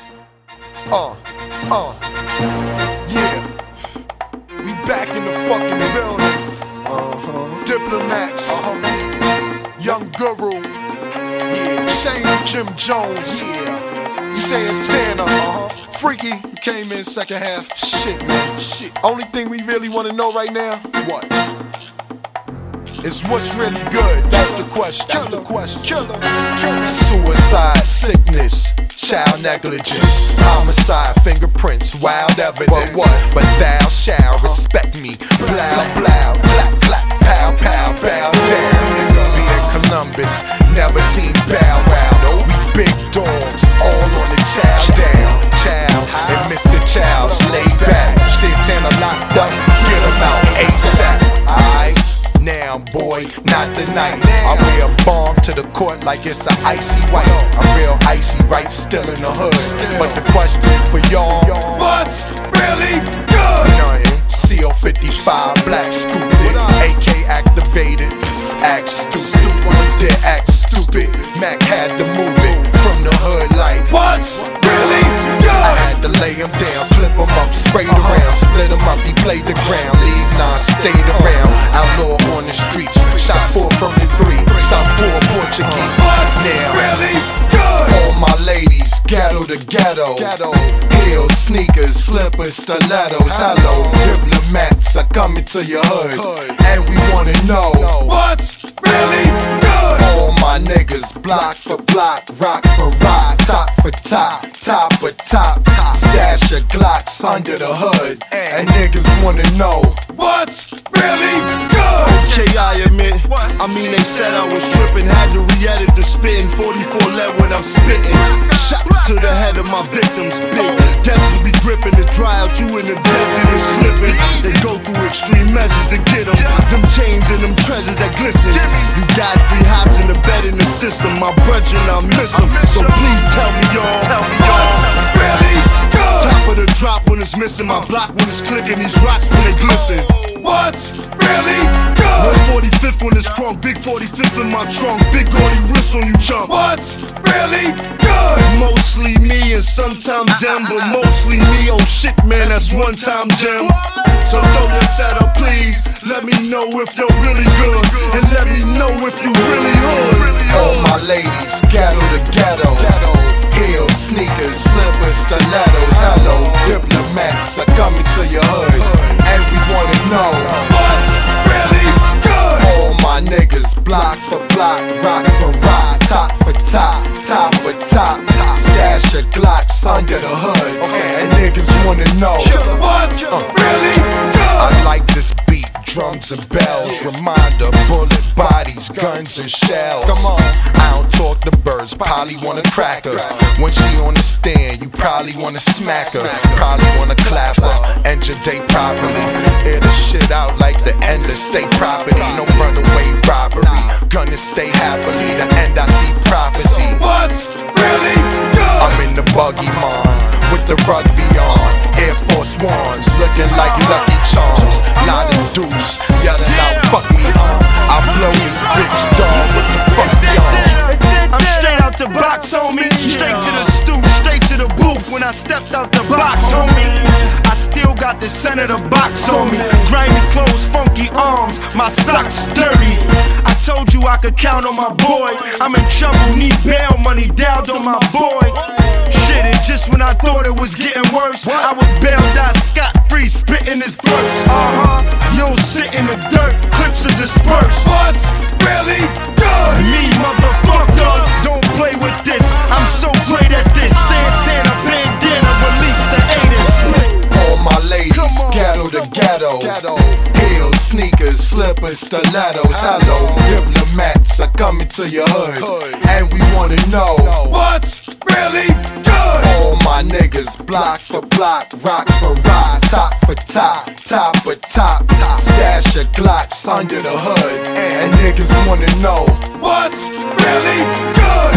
Yeah. We back in the fucking building. Diplomats. Young Guru. Yeah. Shane Jim Jones. Yeah. You saying Tanner. Freaky, you came in second half. Shit, man. Shit. Only thing we really want to know right now. What? Is what's really good? That's the question. That's the question. Killer. Suicide, sickness, child negligence, homicide, fingerprints, wild evidence. But thou shalt respect me. Blow, blow, clap, clap, pow, pow, bow down. Being Columbus, never seen Bow Wow. We big dogs, all on the chow down. Chow and Mr. Child's laid back. Santana locked up, get him out ASAP. Alright. Now, boy, not tonight. I wear a bomb to the court like it's a icy white. I'm real icy, right? Still in the hood. But the question for y'all: what's really good? Nothing. CO 55, black stupid. AK activated. Act stupid. Did act stupid. Mac had to move it from the hood like what's really good? I had to lay him down, flip him up, spray the round, split him up. He played the ground, leave none, stayed around. Outlaw on the streets, shot 4 from the 3. Southpaw Portuguese. Now, really good. All my ladies, ghetto to ghetto. Heels, sneakers, slippers, stilettos. Hello, diplomats are coming to your hood, and we wanna know what's really good. All my niggas, block for block, rock for rock, top for top, top for top. Stash your Glocks under the hood, and niggas wanna know what's really good. Okay, I admit, they said I was tripping. Had to re-edit the spitting, 44 lead when I'm spitting. Shot to the head of my victims, big deaths be gripping to dry out you in the desert and slipping. They go through extreme measures to get them chains and them treasures that glisten. You got 3 hops in the bed in the system, my brethren, I miss them. So please tell me y'all, what's really good? Top of the drop when it's missing, my block when it's clicking, these rocks when they glisten. What's really good? 145th when it's crunk, big 45th in my trunk, big gaudy wrist on you chumps. What's really good? Mostly me and sometimes them, but mostly me. Oh shit, man, that's one time Jim. So throw this at her, please. Let me know if you're really good, and let me know if you really hood. All my ladies, ghetto to ghetto. Heels, sneakers, slippers, stilettos. Hello, diplomats are coming to your hood, and we wanna know what's really good. All my niggas, block for block, rock for rock, top for top, top for top. Stash your Glocks under the hood, and niggas wanna know what's really good. I like this beat, drums and bells, reminder, bullet bodies, guns and shells. Come on, I don't talk to birds, probably wanna crack her. When she on the stand, you probably wanna smack her, probably wanna clap her, end your day properly. Air the shit out like the end of state property. No runaway robbery, gonna stay happily. The end I see prophecy. What's really good? I'm in the buggy, mom, with the rugby on. Air Force Ones, looking like Lucky Charms. Lot of dudes yelling out, fuck me, I blow this bitch, dog, what the fuck y'all? I'm straight out the box, homie. Straight to the stoop, straight to the booth. When I stepped out the box, homie, I still got the center of the box on me. Grimy clothes, funky arms, my socks dirty. I told you I could count on my boy. I'm in trouble, need bail money, dialed on my boy. Shit, and just when I thought it was getting worse, I was bailed out scot-free, spitting this verse. You'll sit in the dirt, clips are dispersed. What's really good? Me, motherfucker, don't play with this. I'm so great at this. Santana, bandana, release the 8 and split. All my ladies, ghetto to ghetto. Heels, sneakers, slippers, stilettos. Hello, diplomats are coming to your hood, and we wanna know what's really good. All my niggas, block for block, rock for rock, top for top, top for top. Stash your Glocks under the hood, and niggas wanna know what's really good.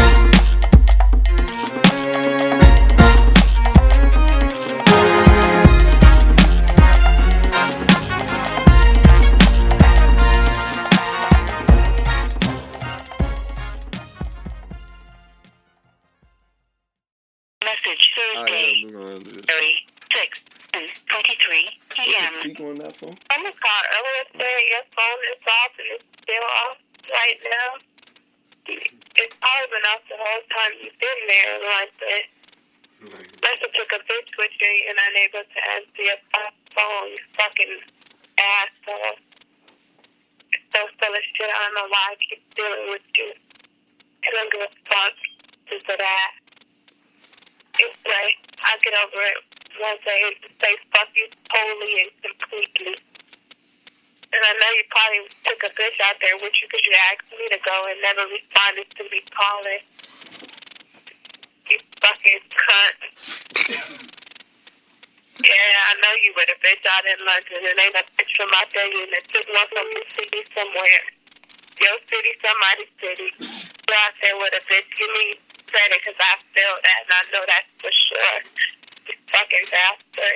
Message. Tuesday, 36 and 23 p.m. Speak on that phone. I'm gonna call earlier today. Your phone is off and it's still off right now. It's probably been off the whole time you've been there. Like that. Lester took a bitch with you and unable to answer your phone. You fucking asshole. So full of shit. I don't know why I keep dealing with you. I don't give a fuck for that. It's like, I'll get over it one day and just say fuck you totally and completely. And I know you probably took a bitch out there with you because you asked me to go and never responded to me calling. You fucking cunt. Yeah, I know you with a bitch out in London and ain't a bitch from out there and it took one from the city somewhere. Your city, somebody's city. You're out there with a bitch. Give me credit because I feel that and I know that for sure. You fucking bastard.